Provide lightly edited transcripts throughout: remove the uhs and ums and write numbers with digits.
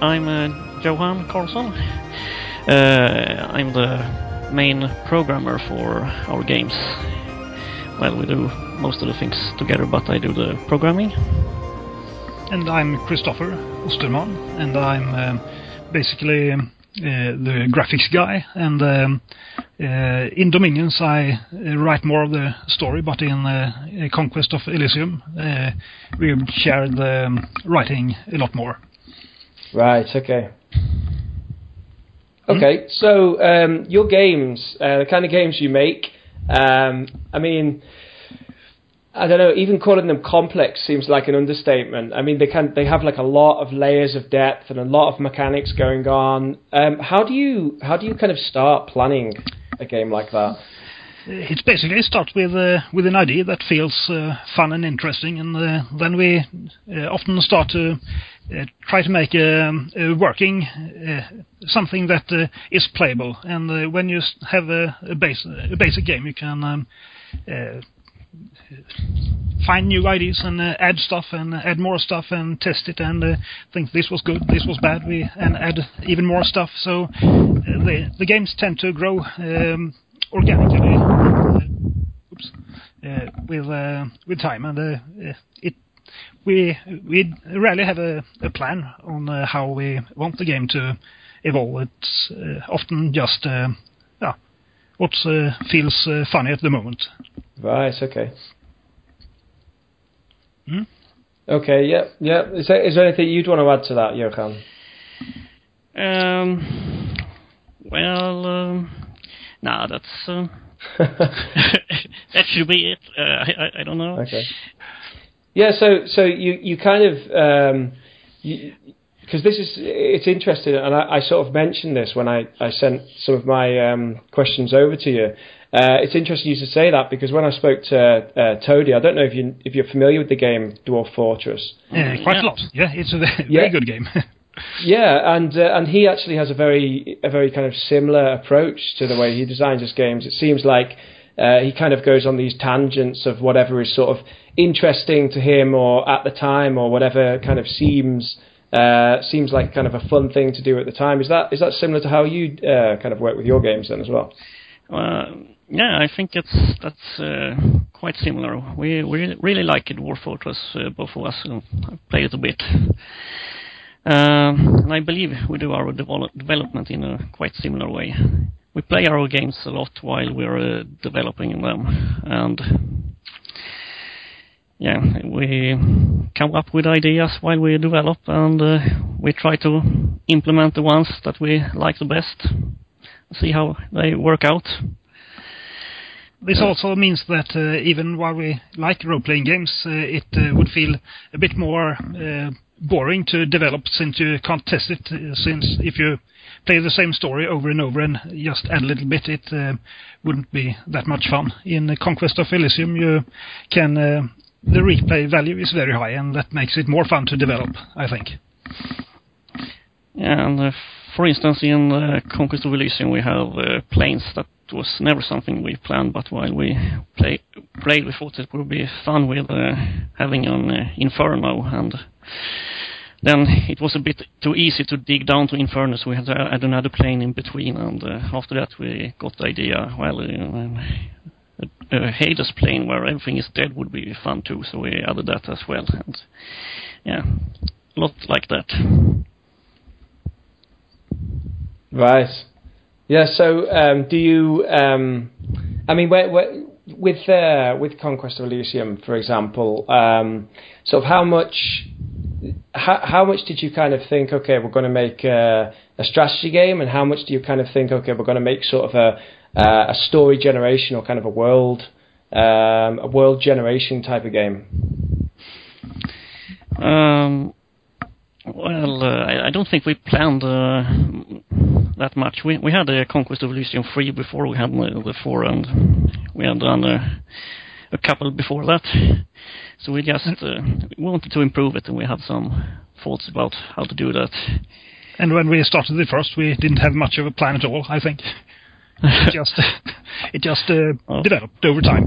I'm Johan Karlsson. I'm the main programmer for our games. Well, we do most of the things together, but I do the programming. And I'm Christopher Osterman, and I'm basically the graphics guy. And in Dominions, I write more of the story, but in Conquest of Elysium, we share the writing a lot more. Right, okay. Okay, so your games, the kind of games you make, I mean, I don't know, even calling them complex seems like an understatement. I mean, they have like a lot of layers of depth and a lot of mechanics going on. How do you kind of start planning a game like that? It basically starts with an idea that feels fun and interesting, and then we often start to try to make a working something that is playable. And when you have a basic game, you can find new ideas and add stuff and add more stuff and test it and think this was good, this was bad, and add even more stuff. So the games tend to grow organically with time, and we rarely have a plan on how we want the game to evolve. It's often just what feels funny at the moment. Right. Okay. Okay. Yeah. Is there anything you'd want to add to that, Johan? No, that's that should be it. I don't know. Okay. Yeah. So you kind of because it's interesting, and I sort of mentioned this when I sent some of my questions over to you. It's interesting you to say that, because when I spoke to Toady, I don't know if you're familiar with the game Dwarf Fortress. Quite a lot. Yeah, it's a very good game. Yeah, and he actually has a very kind of similar approach to the way he designs his games. It seems like he kind of goes on these tangents of whatever is sort of interesting to him or at the time, or whatever kind of seems like kind of a fun thing to do at the time. Is that similar to how you kind of work with your games then as well? Yeah, I think that's quite similar. We really like Dwarf Fortress, both of us. Play it a bit. And I believe we do our development in a quite similar way. We play our games a lot while we're developing them, and we come up with ideas while we develop, and we try to implement the ones that we like the best, see how they work out. This also means that even while we like role-playing games, it would feel a bit more boring to develop, since you can't test it. Since if you play the same story over and over and just add a little bit, it wouldn't be that much fun. In Conquest of Elysium, you can the replay value is very high, and that makes it more fun to develop, I think. Yeah, and for instance, in Conquest of Elysium, we have planes that was never something we planned, but while we played, we thought it would be fun with having an Inferno, and then it was a bit too easy to dig down to Inferno, so we had to add another plane in between, and after that we got the idea, a Hades plane where everything is dead would be fun too, so we added that as well, and a lot like that. Right. Yeah. So, do you? I mean, with Conquest of Elysium, for example, sort of how much did you kind of think? Okay, we're going to make a strategy game, and how much do you kind of think? Okay, we're going to make sort of a story generation, or kind of a world generation type of game. Well, I don't think we planned that much. We had a Conquest of Elysium 3 before we had the 4, and we had done a couple before that. So we just wanted to improve it, and we had some thoughts about how to do that. And when we started the first, we didn't have much of a plan at all, I think. It just developed over time.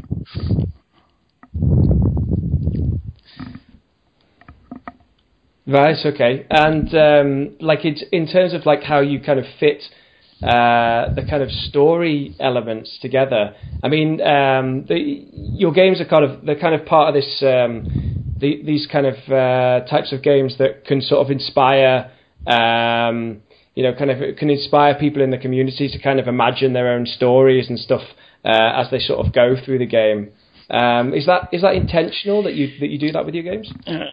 Right. Okay. And like it's in terms of like how you kind of fit the kind of story elements together. I mean, your games are they're kind of part of this these kind of types of games that can sort of inspire. Kind of can inspire people in the community to kind of imagine their own stories and stuff as they sort of go through the game. Is that intentional that you do that with your games?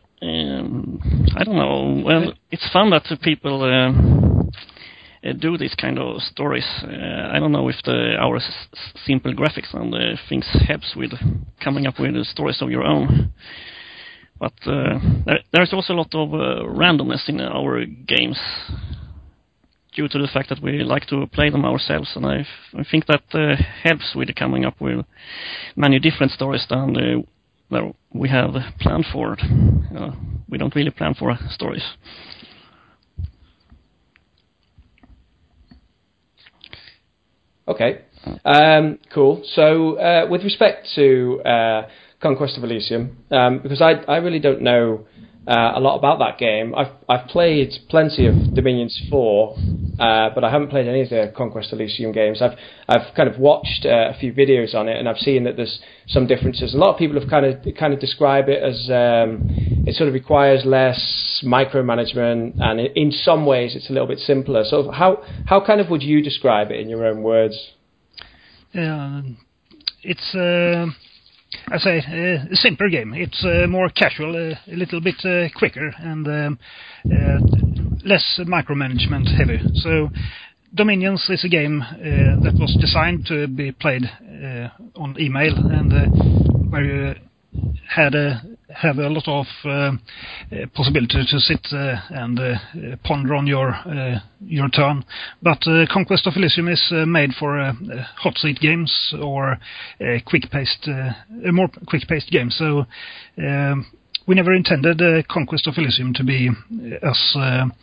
I don't know. Well, it's fun that people do these kind of stories. I don't know if our simple graphics and things helps with coming up with stories of your own. But there's also a lot of randomness in our games due to the fact that we like to play them ourselves, and I think that helps with coming up with many different stories than that we have planned for. We don't really plan for stories. Okay, cool. So with respect to Conquest of Elysium, because I really don't know a lot about that game. I've played plenty of Dominions 4, but I haven't played any of the Conquest of Elysium games. I've kind of watched a few videos on it, and I've seen that there's some differences. A lot of people have kind of describe it as it sort of requires less micromanagement, and in some ways it's a little bit simpler. So how kind of would you describe it in your own words? It's I say a simpler game. It's more casual, a little bit quicker, and less micromanagement heavy. So Dominions is a game that was designed to be played on email, and where you have a lot of possibility to sit and ponder on your turn. But Conquest of Elysium is made for hot seat games or more quick-paced games. So we never intended Conquest of Elysium to be as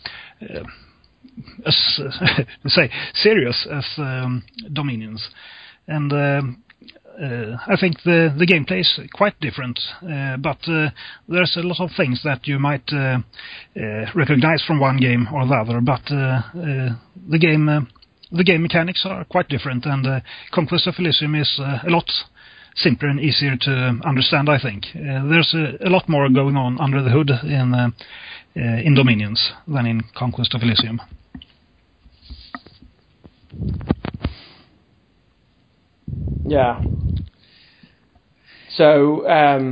serious as Dominions, and I think the gameplay is quite different, but there's a lot of things that you might recognize from one game or the other. But the game mechanics are quite different, and Conquest of Elysium is a lot simpler and easier to understand. I think there's a lot more going on under the hood in Dominions than in Conquest of Elysium. Yeah. So,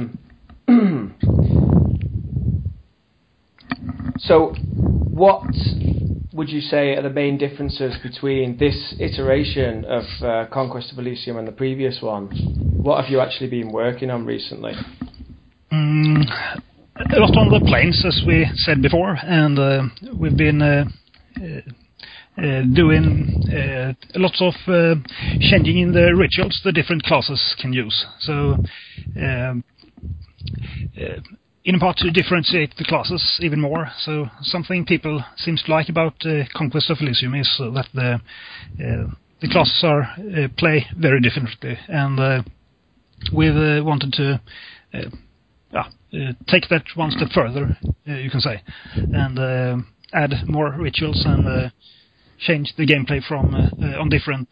so what would you say are the main differences between this iteration of Conquest of Elysium and the previous one? What have you actually been working on recently? A lot on the planes, as we said before, and we've been doing lots of changing in the rituals the different classes can use. So in part to differentiate the classes even more. So something people seems to like about Conquest of Elysium is that the classes are play very differently, and we've wanted to take that one step further, you can say, and add more rituals and change the gameplay from on different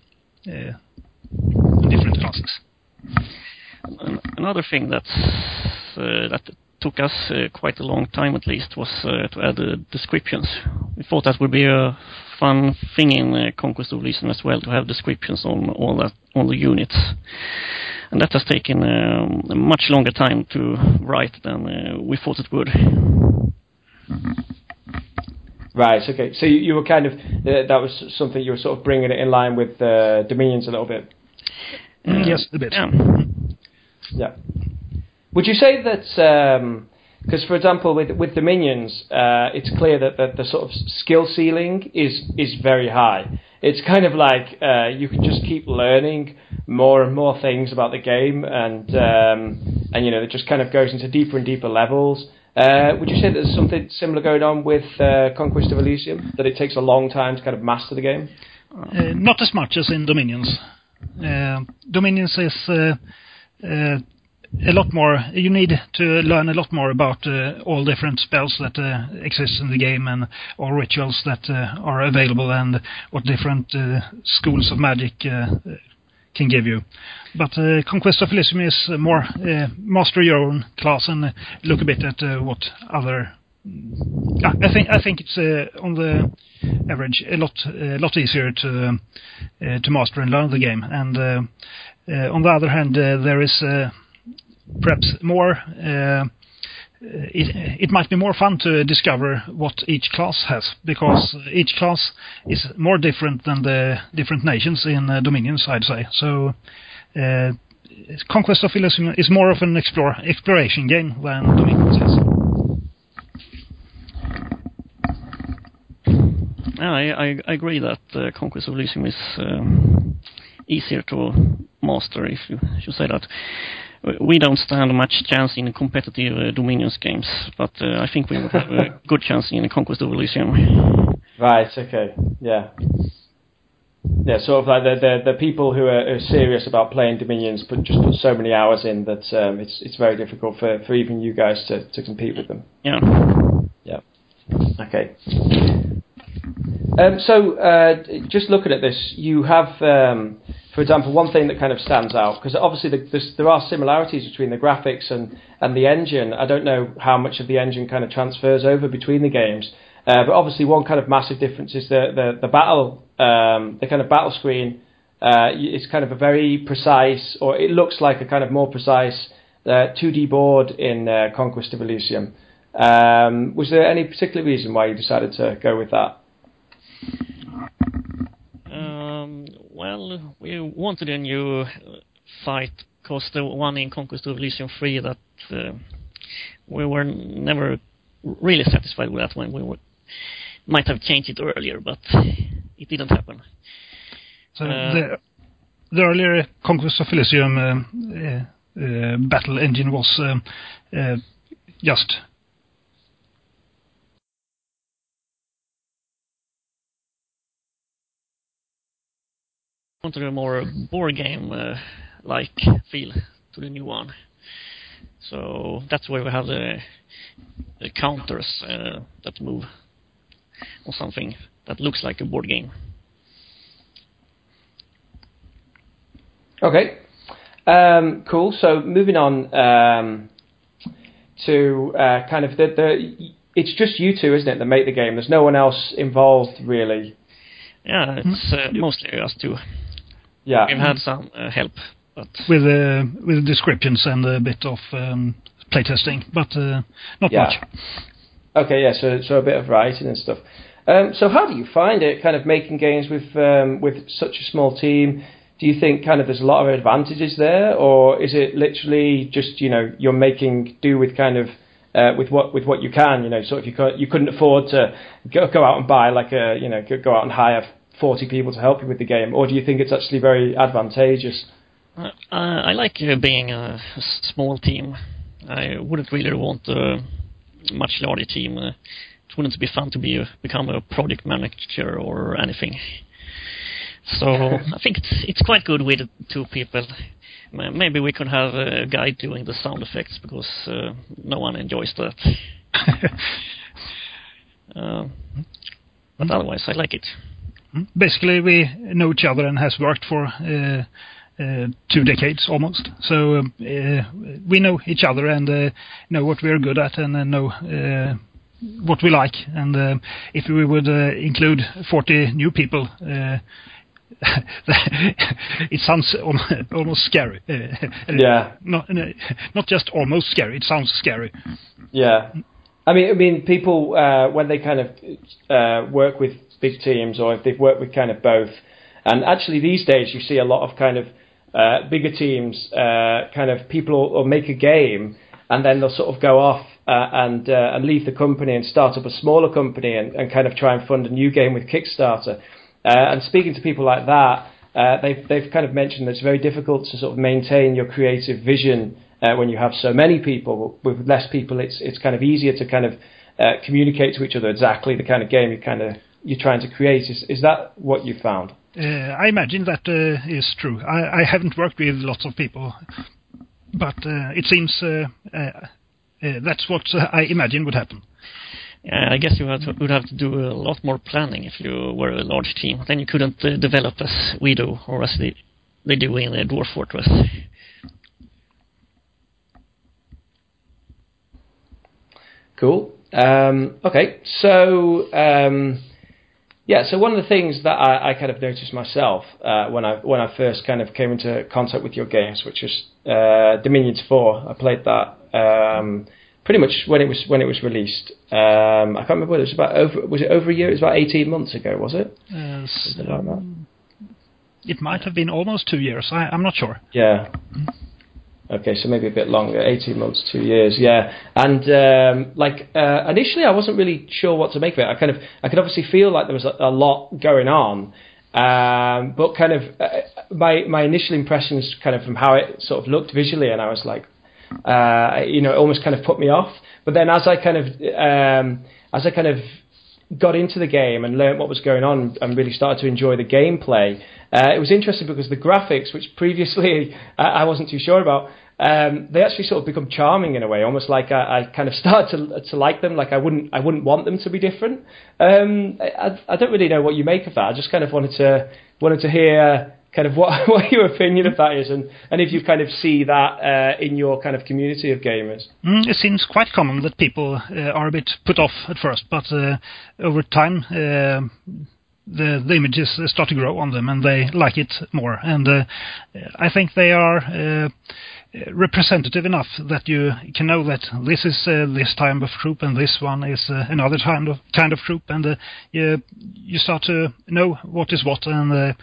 classes. Another thing that took us quite a long time, at least, was to add descriptions. We thought that would be a fun thing in Conquest of Elysium as well, to have descriptions on all the units, and that has taken a much longer time to write than we thought it would. Right, okay. So you were kind of, that was something you were sort of bringing it in line with Dominions a little bit? Yes, a bit. Yeah. Would you say that, because for example with Dominions, it's clear that the sort of skill ceiling is very high. It's kind of like you can just keep learning more and more things about the game, and you know, it just kind of goes into deeper and deeper levels. Would you say there's something similar going on with Conquest of Elysium, that it takes a long time to kind of master the game? Not as much as in Dominions. Dominions is a lot more. You need to learn a lot more about all different spells that exist in the game and all rituals that are available and what different schools of magic can give you. But Conquest of Elysium is more master your own class and look a bit at what other. I think it's on the average a lot easier to master and learn the game. And on the other hand, there is perhaps more. It might be more fun to discover what each class has, because each class is more different than the different nations in Dominions, I'd say. So Conquest of Elysium is more of an exploration game than Dominions is. I agree that Conquest of Elysium is easier to master, if you should say that. We don't stand much chance in competitive Dominions games, but I think we would have a good chance in Conquest of Elysium. Right, okay, yeah. Yeah, sort of like the people who are serious about playing Dominions just put so many hours in that it's very difficult for even you guys to compete with them. Yeah. Yeah. Okay. So, just looking at this, you have, for example, one thing that kind of stands out, because obviously there are similarities between the graphics and the engine. I don't know how much of the engine kind of transfers over between the games, but obviously one kind of massive difference is the battle, the kind of battle screen. It's kind of a very precise, or it looks like a kind of more precise 2D board in Conquest of Elysium. Was there any particular reason why you decided to go with that? Well, we wanted a new fight, because the one in Conquest of Elysium 3 that we were never really satisfied with that one. We might have changed it earlier, but it didn't happen. So the earlier Conquest of Elysium battle engine was just wanted a more board game like feel to the new one. So that's where we have the counters that move or something that looks like a board game. Okay. Cool. So moving on to kind of it's just you two, isn't it, that make the game? There's no one else involved, really. Yeah, it's mostly us two. Yeah. We've had some help, but with descriptions and a bit of playtesting, but not much. Okay, yeah. So a bit of writing and stuff. So how do you find it, kind of making games with such a small team? Do you think kind of there's a lot of advantages there, or is it literally just you're making do with kind of with what you can? So if you couldn't afford to go out and buy go out and hire 40 people to help you with the game, or do you think it's actually very advantageous? I like being a small team. I wouldn't really want a much larger team. It wouldn't be fun to become a project manager or anything. So I think it's quite good with 2 people. Maybe we could have a guy doing the sound effects, because no one enjoys that. But otherwise, I like it. Basically, we know each other and has worked for 2 decades almost. So we know each other and know what we are good at and know what we like. And if we would include 40 new people, it sounds almost scary. Yeah. Not just almost scary. It sounds scary. Yeah. I mean, people when they kind of work with big teams, or if they've worked with kind of both, and actually these days you see a lot of kind of bigger teams, kind of people will make a game and then they'll sort of go off and leave the company and start up a smaller company and kind of try and fund a new game with Kickstarter. And speaking to people like that, they've kind of mentioned that it's very difficult to sort of maintain your creative vision when you have so many people. With less people, it's kind of easier to kind of communicate to each other exactly the kind of game you're trying to create. Is that what you found? I imagine that is true. I haven't worked with lots of people, but it seems that's what I imagine would happen. I guess you would have to do a lot more planning if you were a large team. Then you couldn't develop as we do, or as they do in Dwarf Fortress. Cool. Okay, so so one of the things that I kind of noticed myself when I first kind of came into contact with your games, which was Dominions 4. I played that pretty much when it was released. I can't remember whether it was over a year. It was about 18 months ago, was it? Something like that. It might have been almost 2 years. I'm not sure. Yeah. Okay, so maybe a bit longer, 18 months, 2 years, yeah. And initially, I wasn't really sure what to make of it. I could obviously feel like there was a lot going on, but kind of my initial impressions, kind of from how it sort of looked visually, and I was like, it almost kind of put me off. But then as I kind of got into the game and learned what was going on and really started to enjoy the gameplay, it was interesting because the graphics, which previously I wasn't too sure about, they actually sort of become charming in a way, almost like I kind of started to like them. Like I wouldn't want them to be different. I don't really know what you make of that. I just kind of wanted to hear kind of what your opinion of that is, and if you kind of see that in your kind of community of gamers. It seems quite common that people are a bit put off at first, but over time the images start to grow on them, and they like it more. And I think they are representative enough that you can know that this is this type of troop, and this one is another kind of troop, and you start to know what is what, and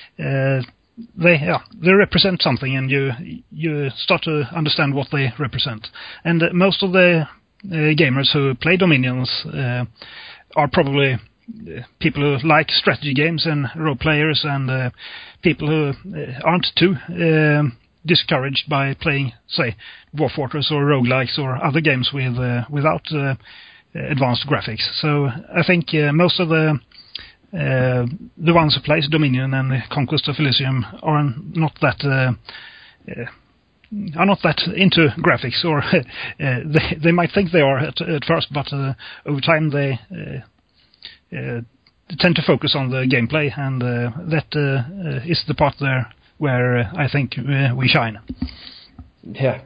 they represent something, and you start to understand what they represent. And most of the gamers who play Dominions are probably people who like strategy games and role players, and people who aren't too discouraged by playing, say, Dwarf Fortress or roguelikes or other games without advanced graphics. So I think most of the ones who plays Dominion and Conquest of Elysium are not that into graphics, or they might think they are at first, but over time they tend to focus on the gameplay, and that is the part there where I think we shine. Yeah.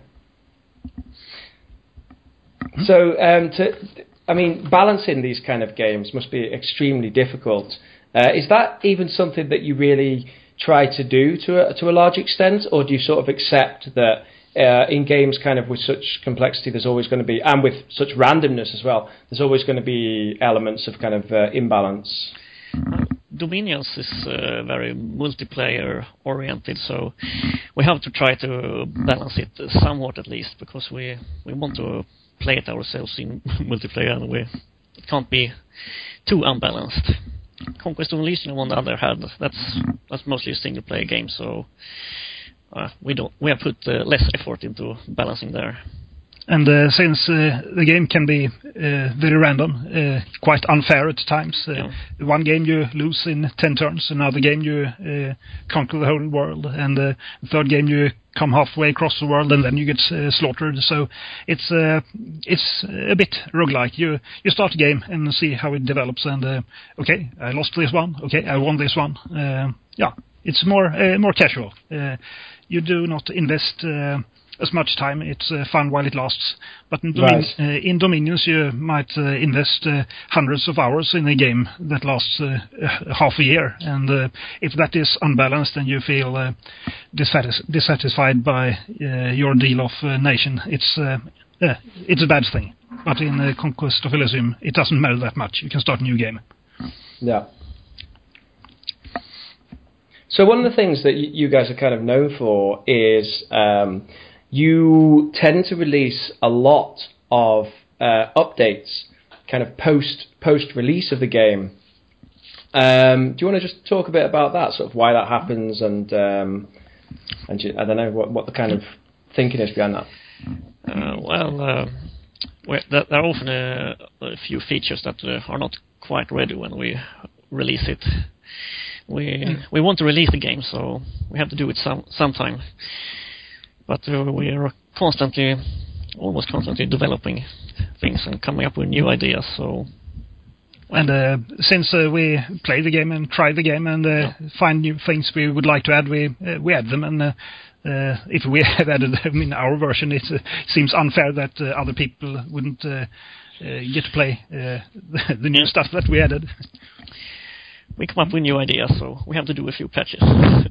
So, balancing these kind of games must be extremely difficult. Is that even something that you really try to do to a large extent, or do you sort of accept that in games kind of with such complexity, there's always going to be, and with such randomness as well, there's always going to be elements of kind of imbalance? Dominions is very multiplayer oriented, so we have to try to balance it somewhat at least, because we want to play it ourselves in multiplayer, and it can't be too unbalanced. Conquest of Elysium, on the other hand, that's mostly a single player game, so we have put less effort into balancing there. And since the game can be very random, quite unfair at times. One game you lose in 10 turns, another game you conquer the whole world, and the third game you come halfway across the world, and then you get slaughtered. So it's a bit roguelike. You start a game and see how it develops, and okay, I lost this one. Okay, I won this one. It's more casual. You do not invest as much time. It's fun while it lasts. But in Dominions, you might invest hundreds of hours in a game that lasts half a year. And if that is unbalanced and you feel dissatisfied by your deal of nation, it's a bad thing. But in Conquest of Elysium, it doesn't matter that much. You can start a new game. Yeah. So one of the things that you guys are kind of known for is you tend to release a lot of updates kind of post-release of the game. Do you want to just talk a bit about that, sort of why that happens, and I don't know what the kind of thinking is behind that? There are often a few features that are not quite ready when we release it. We want to release the game, so we have to do it sometime. But we are almost constantly developing things and coming up with new ideas. So, and since we play the game and try the game and find new things we would like to add, we add them. And if we have added them in our version, it seems unfair that other people wouldn't get to play the new stuff that we added. We come up with new ideas, so we have to do a few patches.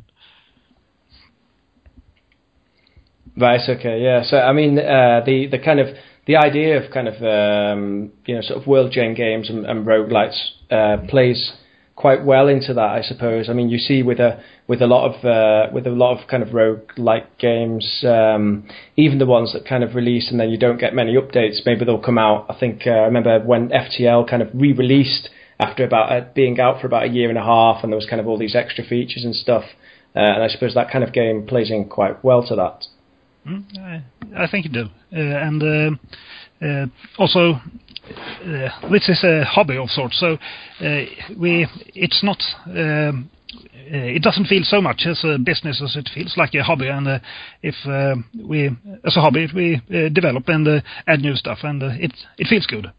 Right. Okay. Yeah. So I mean, the kind of the idea of kind of sort of world gen games and roguelites plays quite well into that, I suppose. I mean, you see with a lot of kind of roguelike games, even the ones that kind of release and then you don't get many updates, maybe they'll come out. I think I remember when FTL kind of re-released after about being out for about a year and a half, and there was kind of all these extra features and stuff. And I suppose that kind of game plays in quite well to that. I think it do, and also this is a hobby of sorts. So it's not. It doesn't feel so much as a business as it feels like a hobby. And if we, as a hobby, we develop and add new stuff, and it feels good.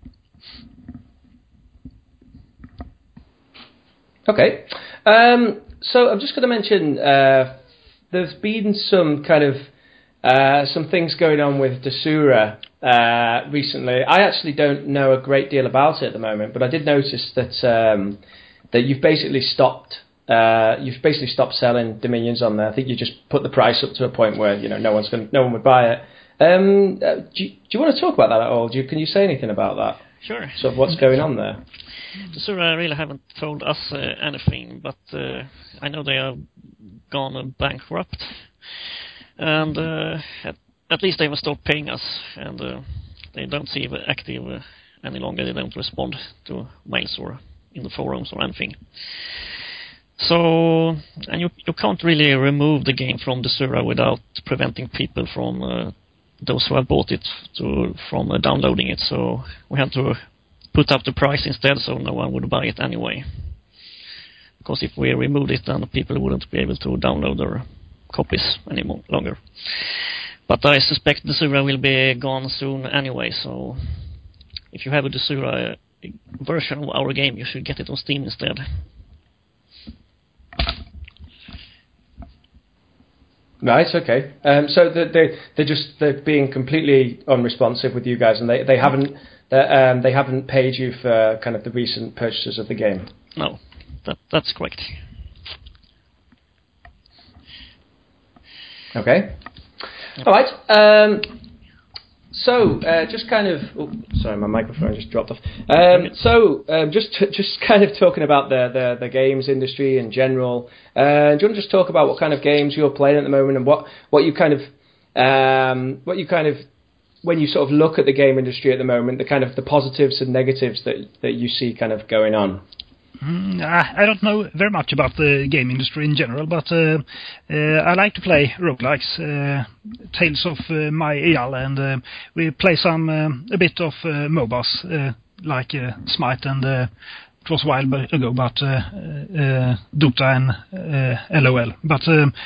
Okay, so I'm just going to mention there's been some kind of some things going on with Desura recently. I actually don't know a great deal about it at the moment, but I did notice that that you've basically stopped selling Dominions on there. I think you just put the price up to a point where no one would buy it. Do you want to talk about that at all? Can you say anything about that? Sure. Sort of what's going on there? Desura really haven't told us anything, but I know they are gone bankrupt. And at least they will stop paying us, and they don't seem active any longer. They don't respond to mails or in the forums or anything. So, and you can't really remove the game from Desura without preventing people from those who have bought it from downloading it. So we had to put up the price instead, so no one would buy it anyway. Because if we removed it, then people wouldn't be able to download their copies any longer. But I suspect Desura will be gone soon anyway, so if you have a Desura version of our game, you should get it on Steam instead. Right, okay. So they're being completely unresponsive with you guys, and they haven't paid you for kind of the recent purchases of the game. No, that's correct. Okay. All right. So just kind of, sorry, my microphone just dropped off. Just kind of talking about the games industry in general. Do you want to just talk about what kind of games you're playing at the moment, and what you kind of when you sort of look at the game industry at the moment, the kind of the positives and negatives that you see kind of going on? I don't know very much about the game industry in general, but I like to play roguelikes, Tales of My-Eyal, and we play a bit of MOBAs, like Smite, and it was a while ago, but Dota and LOL. But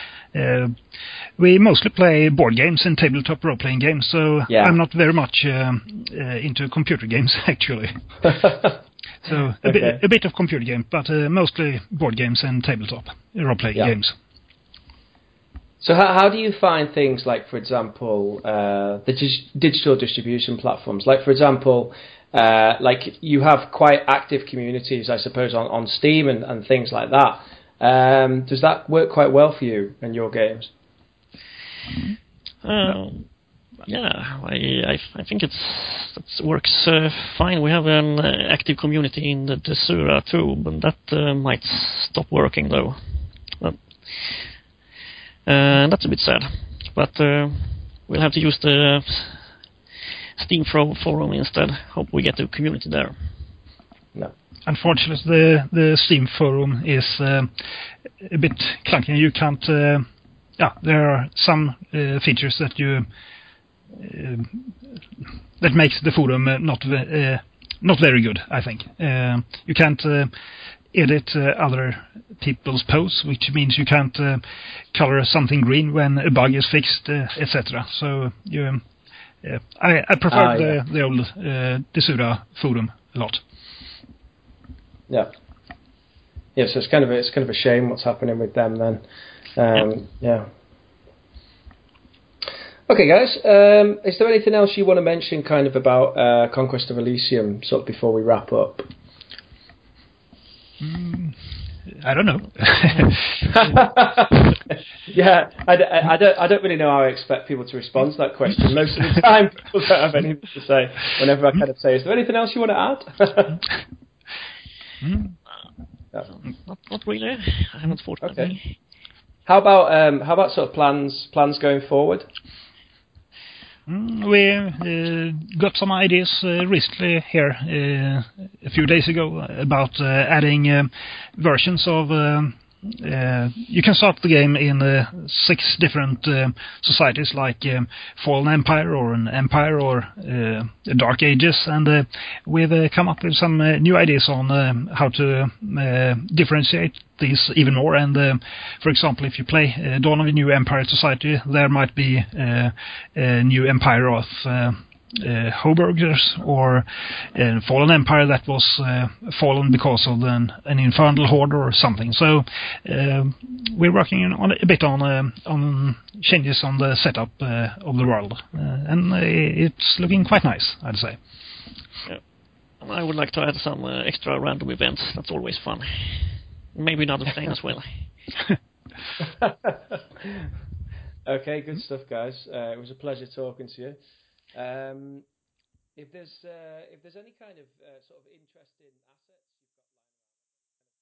we mostly play board games and tabletop role-playing games, so yeah. I'm not very much into computer games, actually. So a bit of computer game, but mostly board games and tabletop role-playing games. So how do you find things like, for example, the digital distribution platforms? Like, for example, like you have quite active communities, I suppose, on Steam and things like that. Does that work quite well for you and your games? Yeah, I think it works fine. We have an active community in the Desura too, but that might stop working though. That's a bit sad. But we'll have to use the Steam forum instead. Hope we get a community there. No. Unfortunately, the Steam forum is a bit clunky. You can't. There are some features that you. That makes the forum not very good, I think. You can't edit other people's posts, which means you can't color something green when a bug is fixed, etc. So I prefer the old Desura forum a lot. Yeah. Yeah, so it's kind of a shame what's happening with them then. Yeah. Okay, guys. Is there anything else you want to mention, kind of about Conquest of Elysium, sort of before we wrap up? I don't know. Yeah, I don't really know how I expect people to respond to that question. Most of the time, people don't have anything to say. Whenever I kind of say, "Is there anything else you want to add?" Not really. I haven't thought about it. How about sort of plans going forward? We got some ideas recently here a few days ago about adding versions of. You can start the game in 6 different societies, like Fallen Empire or an Empire or Dark Ages, and we've come up with some new ideas on how to differentiate these even more. And for example, if you play Dawn of a New Empire Society, there might be a new Empire of Hoburgers, or a Fallen Empire that was fallen because of an infernal horde or something. So we're working on a bit on changes on the setup of the world, and it's looking quite nice, I'd say. Yeah. And I would like to add some extra random events. That's always fun. Maybe another thing as well. Okay, good stuff, guys. It was a pleasure talking to you. If there's any kind of sort of interest in assets.